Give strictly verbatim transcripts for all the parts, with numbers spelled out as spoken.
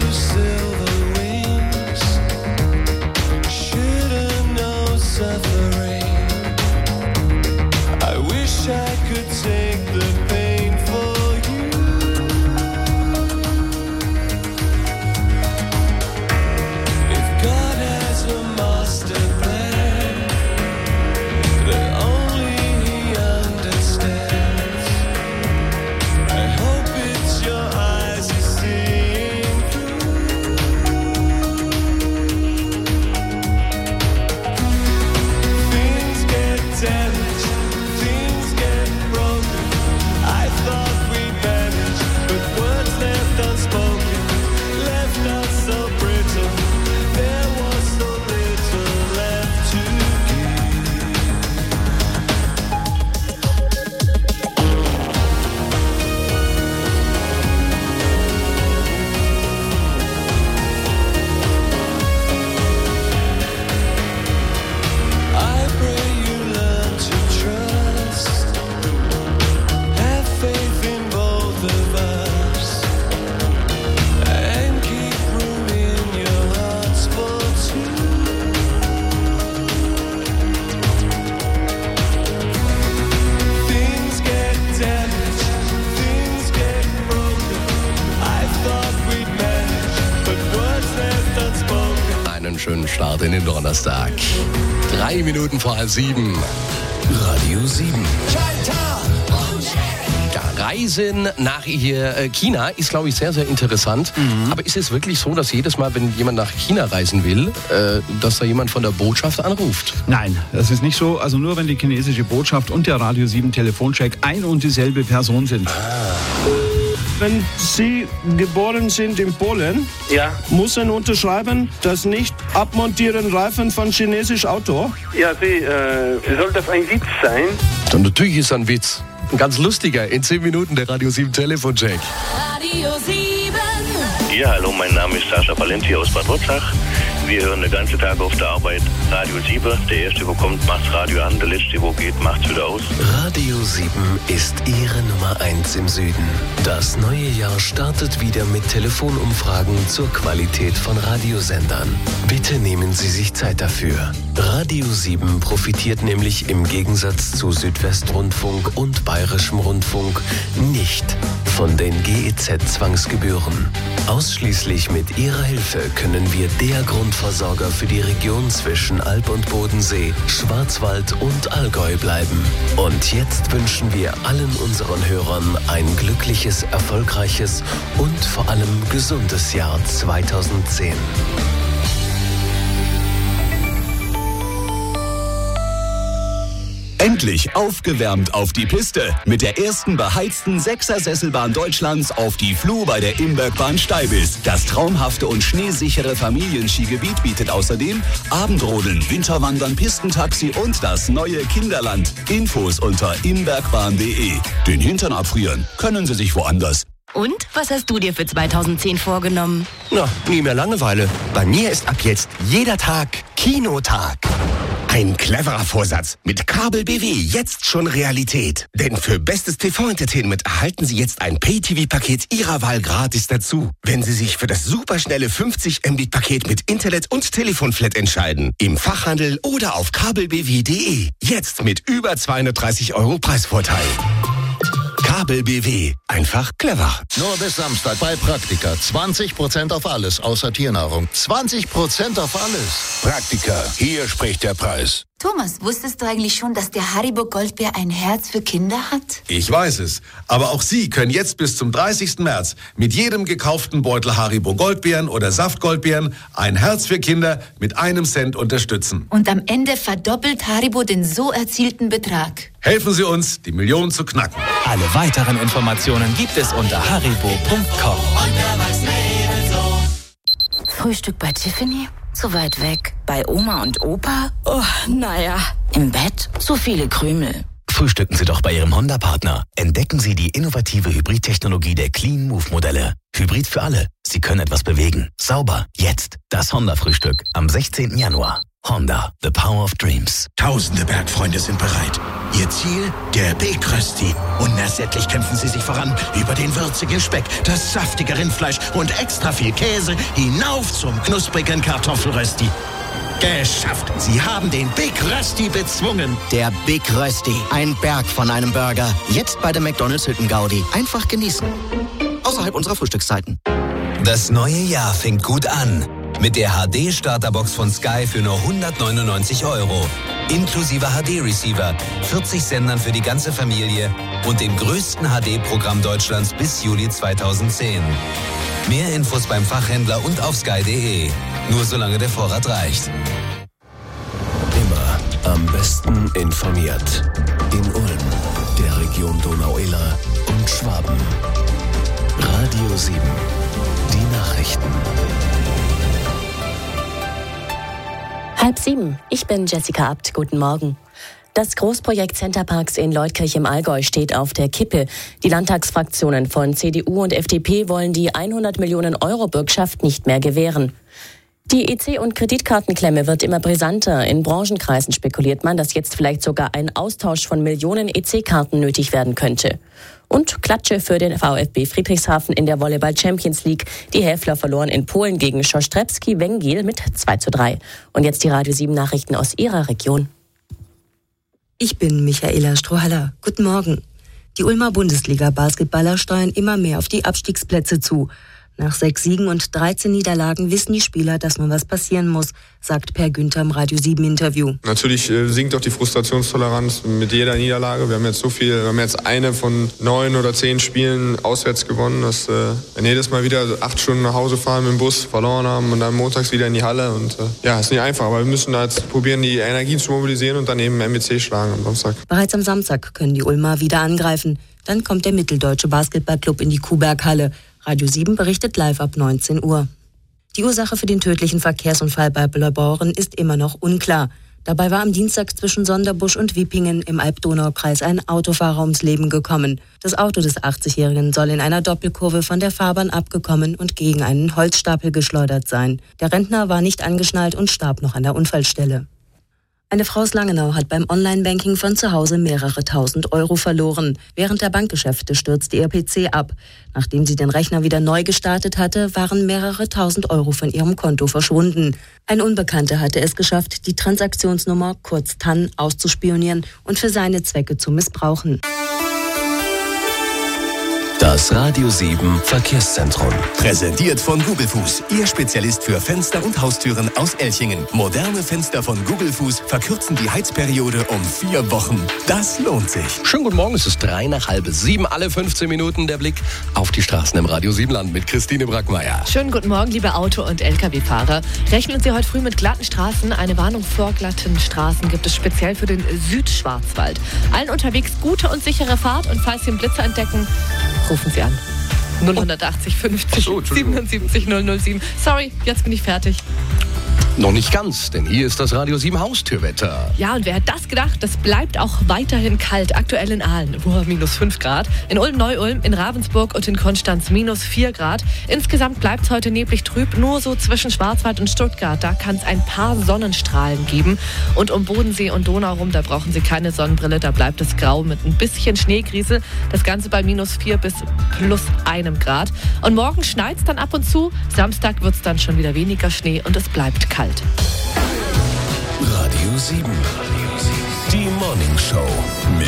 Schönen Start in den Donnerstag. Drei Minuten vor halb sieben. Radio sieben. Ja, Reisen nach hier China ist, glaube ich, sehr, sehr interessant. Mhm. Aber ist es wirklich so, dass jedes Mal, wenn jemand nach China reisen will, äh, dass da jemand von der Botschaft anruft? Nein, das ist nicht so. Also nur, wenn die chinesische Botschaft und der Radio sieben Telefoncheck ein und dieselbe Person sind. Ah. Wenn Sie geboren sind in Polen, ja, muss er unterschreiben, das nicht abmontieren Reifen von chinesisch Auto? Ja, Sie, äh, soll das ein Witz sein? Dann natürlich ist ein Witz. Ein ganz lustiger. In zehn Minuten der Radio sieben Telefoncheck. Radio sieben. Ja, hallo, mein Name ist Sascha Valenti aus Bad Wurzach. Wir hören den ganzen Tag auf der Arbeit Radio sieben. Der Erste, wo kommt, macht's Radio an. Der Letzte, wo geht, macht's wieder aus. Radio sieben ist Ihre Nummer eins im Süden. Das neue Jahr startet wieder mit Telefonumfragen zur Qualität von Radiosendern. Bitte nehmen Sie sich Zeit dafür. Radio sieben profitiert nämlich im Gegensatz zu Südwestrundfunk und Bayerischem Rundfunk nicht von den G E Z-Zwangsgebühren. Ausschließlich mit Ihrer Hilfe können wir der Grundversorger für die Region zwischen Alb und Bodensee, Schwarzwald und Allgäu bleiben. Und jetzt wünschen wir allen unseren Hörern ein glückliches, erfolgreiches und vor allem gesundes Jahr zweitausendzehn. Endlich aufgewärmt auf die Piste mit der ersten beheizten Sechser-Sesselbahn Deutschlands auf die Fluh bei der Imbergbahn Steibis. Das traumhafte und schneesichere Familienskigebiet bietet außerdem Abendrodeln, Winterwandern, Pistentaxi und das neue Kinderland. Infos unter imbergbahn punkt de. Den Hintern abfrieren können Sie sich woanders. Und, was hast du dir für zweitausendzehn vorgenommen? Na, nie mehr Langeweile. Bei mir ist ab jetzt jeder Tag Kinotag. Ein cleverer Vorsatz. Mit Kabel B W jetzt schon Realität. Denn für bestes T V-Entertainment erhalten Sie jetzt ein Pay-T V-Paket Ihrer Wahl gratis dazu. Wenn Sie sich für das superschnelle fünfzig Megabit-Paket mit Internet und Telefonflat entscheiden. Im Fachhandel oder auf kabel b w punkt de. Jetzt mit über zweihundertdreißig Euro Preisvorteil. Kabel B W. Einfach clever. Nur bis Samstag bei Praktika. zwanzig Prozent auf alles, außer Tiernahrung. zwanzig Prozent auf alles. Praktika. Hier spricht der Preis. Thomas, wusstest du eigentlich schon, dass der Haribo Goldbär ein Herz für Kinder hat? Ich weiß es. Aber auch Sie können jetzt bis zum dreißigsten März mit jedem gekauften Beutel Haribo Goldbeeren oder Saftgoldbeeren ein Herz für Kinder mit einem Cent unterstützen. Und am Ende verdoppelt Haribo den so erzielten Betrag. Helfen Sie uns, die Million zu knacken. Alle weiteren Informationen gibt es unter haribo punkt com. Frühstück bei Tiffany? Zu weit weg. Bei Oma und Opa? Oh, naja. Im Bett? Zu viele Krümel. Frühstücken Sie doch bei Ihrem Honda-Partner. Entdecken Sie die innovative Hybridtechnologie der Clean Move-Modelle. Hybrid für alle. Sie können etwas bewegen. Sauber. Jetzt. Das Honda-Frühstück. Am sechzehnten Januar. Honda, the power of dreams. Tausende Bergfreunde sind bereit. Ihr Ziel? Der Big Rösti. Unersättlich kämpfen sie sich voran über den würzigen Speck, das saftige Rindfleisch und extra viel Käse hinauf zum knusprigen Kartoffelrösti. Geschafft! Sie haben den Big Rösti bezwungen. Der Big Rösti. Ein Berg von einem Burger. Jetzt bei der McDonald's Hütten-Gaudi. Einfach genießen. Außerhalb unserer Frühstückszeiten. Das neue Jahr fängt gut an. Mit der H D-Starterbox von Sky für nur hundertneunundneunzig Euro. Inklusive H D-Receiver, vierzig Sendern für die ganze Familie und dem größten H D-Programm Deutschlands bis Juli zweitausendzehn. Mehr Infos beim Fachhändler und auf sky punkt de. Nur solange der Vorrat reicht. Immer am besten informiert. In Ulm, der Region Donau-Iller und Schwaben. Radio sieben. Die Nachrichten. Halb sieben. Ich bin Jessica Abt. Guten Morgen. Das Großprojekt Centerparks in Leutkirch im Allgäu steht auf der Kippe. Die Landtagsfraktionen von C D U und F D P wollen die hundert Millionen Euro Bürgschaft nicht mehr gewähren. Die E C- und Kreditkartenklemme wird immer brisanter. In Branchenkreisen spekuliert man, dass jetzt vielleicht sogar ein Austausch von Millionen E C-Karten nötig werden könnte. Und Klatsche für den VfB Friedrichshafen in der Volleyball Champions League. Die Häfler verloren in Polen gegen Szostrewski Węgiel mit zwei zu drei. Und jetzt die Radio sieben Nachrichten aus ihrer Region. Ich bin Michaela Strohaller. Guten Morgen. Die Ulmer Bundesliga-Basketballer steuern immer mehr auf die Abstiegsplätze zu. Nach sechs Siegen und dreizehn Niederlagen wissen die Spieler, dass nun was passieren muss, sagt Per Günther im Radio sieben Interview. Natürlich äh, sinkt auch die Frustrationstoleranz mit jeder Niederlage. Wir haben jetzt so viel, wir haben jetzt eine von neun oder zehn Spielen auswärts gewonnen, dass äh, wir jedes Mal wieder acht Stunden nach Hause fahren mit dem Bus, verloren haben und dann montags wieder in die Halle. Und äh, ja, ist nicht einfach, aber wir müssen da jetzt probieren, die Energien zu mobilisieren und dann eben M B C schlagen am Samstag. Bereits am Samstag können die Ulmer wieder angreifen. Dann kommt der Mitteldeutsche Basketballclub in die Kuhberghalle. Radio sieben berichtet live ab neunzehn Uhr. Die Ursache für den tödlichen Verkehrsunfall bei Blaubeuren ist immer noch unklar. Dabei war am Dienstag zwischen Sonderbusch und Wiepingen im Alb-Donau-Kreis ein Autofahrer ums Leben gekommen. Das Auto des achtzigjährigen soll in einer Doppelkurve von der Fahrbahn abgekommen und gegen einen Holzstapel geschleudert sein. Der Rentner war nicht angeschnallt und starb noch an der Unfallstelle. Eine Frau aus Langenau hat beim Online-Banking von zu Hause mehrere tausend Euro verloren. Während der Bankgeschäfte stürzte ihr P C ab. Nachdem sie den Rechner wieder neu gestartet hatte, waren mehrere tausend Euro von ihrem Konto verschwunden. Ein Unbekannter hatte es geschafft, die Transaktionsnummer, kurz T A N, auszuspionieren und für seine Zwecke zu missbrauchen. Das Radio sieben Verkehrszentrum. Präsentiert von Gugelfuß, Ihr Spezialist für Fenster und Haustüren aus Elchingen. Moderne Fenster von Gugelfuß verkürzen die Heizperiode um vier Wochen. Das lohnt sich. Schönen guten Morgen, es ist drei nach halb sieben, alle fünfzehn Minuten der Blick auf die Straßen im Radio sieben Land mit Christine Brackmeier. Schönen guten Morgen, liebe Auto- und L K W-Fahrer. Rechnen Sie heute früh mit glatten Straßen. Eine Warnung vor glatten Straßen gibt es speziell für den Südschwarzwald. Allen unterwegs gute und sichere Fahrt und falls Sie einen Blitzer entdecken, rufen Sie an. null achtzig fünfzig so, siebenundsiebzig null null sieben. Sorry, jetzt bin ich fertig. Noch nicht ganz, denn hier ist das Radio sieben Haustürwetter. Ja, und wer hat das gedacht? Das bleibt auch weiterhin kalt. Aktuell in Aalen, oh, minus fünf Grad. In Ulm-Neu-Ulm, in Ravensburg und in Konstanz minus vier Grad. Insgesamt bleibt es heute neblig trüb. Nur so zwischen Schwarzwald und Stuttgart. Da kann es ein paar Sonnenstrahlen geben. Und um Bodensee und Donau rum, da brauchen Sie keine Sonnenbrille. Da bleibt es grau mit ein bisschen Schneekrise. Das Ganze bei minus vier bis plus einem Grad. Und morgen schneit es dann ab und zu. Samstag wird es dann schon wieder weniger Schnee und es bleibt kalt. Radio sieben. Die Morning Show mit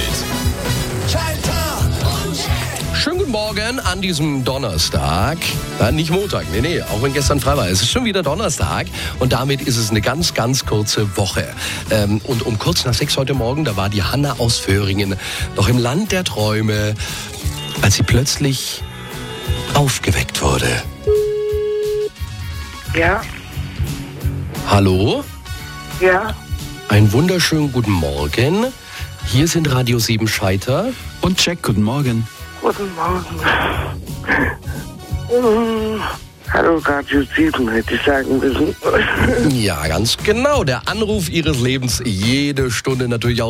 Schönen guten Morgen an diesem Donnerstag. Ja, nicht Montag, nee, nee, auch wenn gestern frei war. Es ist schon wieder Donnerstag und damit ist es eine ganz, ganz kurze Woche. Ähm, und um kurz nach sechs heute Morgen, da war die Hanna aus Föhringen noch im Land der Träume, als sie plötzlich aufgeweckt wurde. Ja. Hallo? Ja. Einen wunderschönen guten Morgen. Hier sind Radio sieben Scheiter. Und Jack, guten Morgen. Guten Morgen. Mm, hallo Radio sieben, hätte ich sagen müssen. Ja, ganz genau. Der Anruf Ihres Lebens jede Stunde natürlich auch.